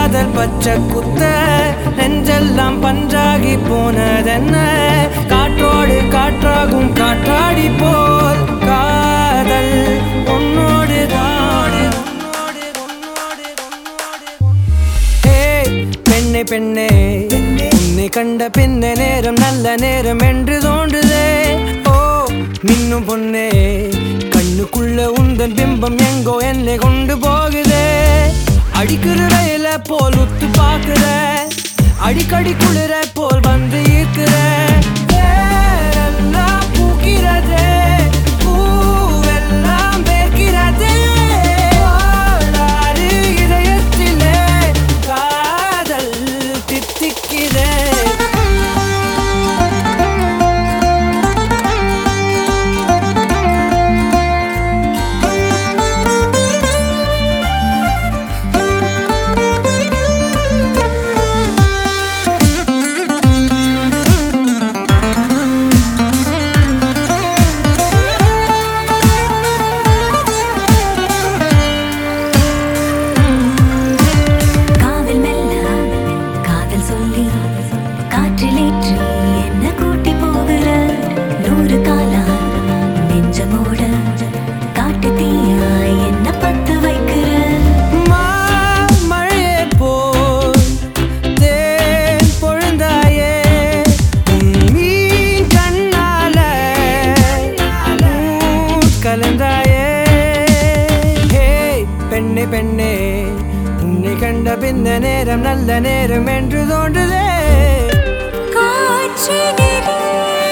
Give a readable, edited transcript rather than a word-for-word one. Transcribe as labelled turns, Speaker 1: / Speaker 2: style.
Speaker 1: காதல் பச்சை குத்த நெஞ்செல்லாம் பஞ்சாகி போனதென்ன காற்றோடு காற்றாகும் காற்றாடி போல் காதல் உன்னோடு தான் பெண்ணே பெண்ணே உன்னை கண்ட பின்ன நேரம் நல்ல நேரம் என்று தோன்றுதே ஓ மின்னும் பொண்ணே கண்ணுக்குள்ள உந்தன் பிம்பம் எங்கோ என்னை கொண்டு போகுதே அடிக்கிற ரயில போல் உத்து பாக்குற அடிக்கடி குளிர போல் வந்து ஈர்க்கிற வேறெல்லாம் பூக்கிறதே பூவெல்லாம் வேர்க்கிறதே ஆடாறு இதயத்திலே காதல் தித்திக்கிறே பெண்ணே பெண்ணே உன்னை கண்ட பின்ன நேரம் நல்ல நேரம் என்று தோன்றுதே
Speaker 2: காட்சி